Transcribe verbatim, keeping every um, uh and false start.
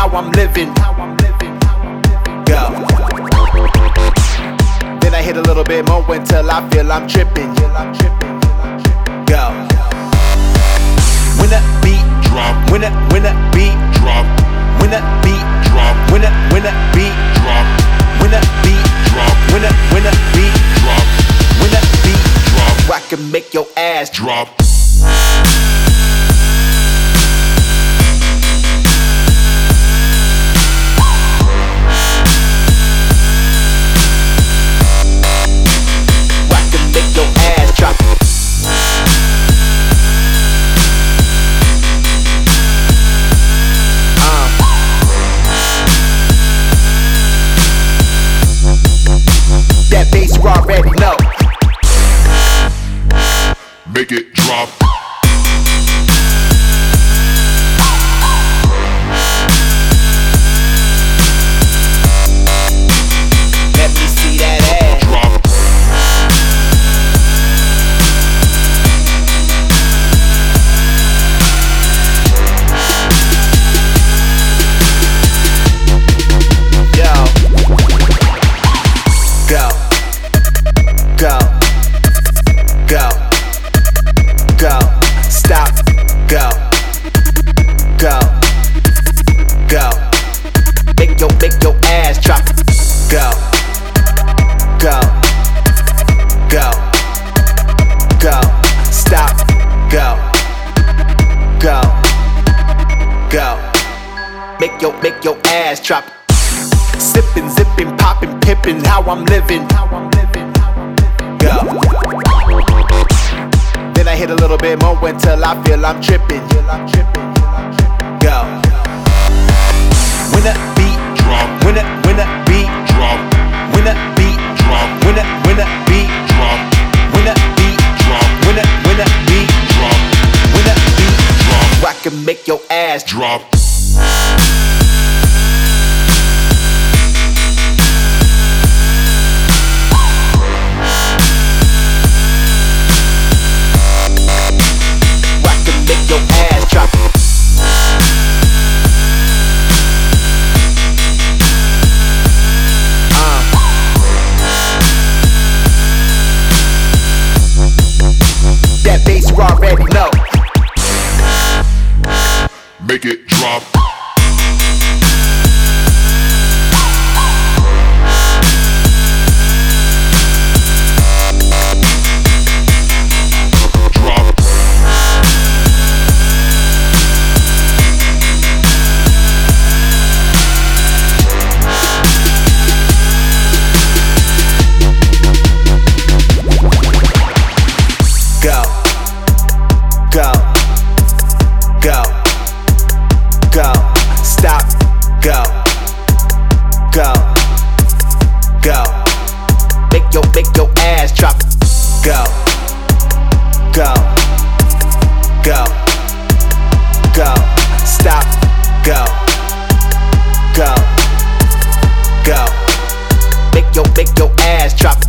how I'm living. Go. Then I hit a little bit more until I feel I'm tripping. Go. When the beat drop, when the when the beat drop, when the beat drop, when the when the beat drop, when the beat drop, when the when the beat drop, when the beat drop, I can make your ass drop. drop. I can make your ass drop. That bass you already know. Make it drop. Let me see that ass. Drop. Yo. Go. Go. Go. Go. Stop. Go. Go. Go. Make your make your ass drop. Go. Go. Go. Go. Stop. Go. Go. Go. Make your make your ass drop. Sippin', zippin', poppin', pippin', how I'm living. Go. Then I hit a little bit more until I feel I'm tripping. Go. When the beat Drop. when the when the beat Drop. when the beat Drop. when the when the beat Drop. when the beat Drop. when the when the beat Drop. when the beat Drop. I can make your ass drop. Drop. I can make your ass drop. Uh. That bass you already know. Make it drop. Drop. Go. Go. Go. Go. Stop. Go. Go. Go. Make your make your ass drop. Go. Go. Go. Go. Stop. Go. Go. Go. Make your make your ass drop.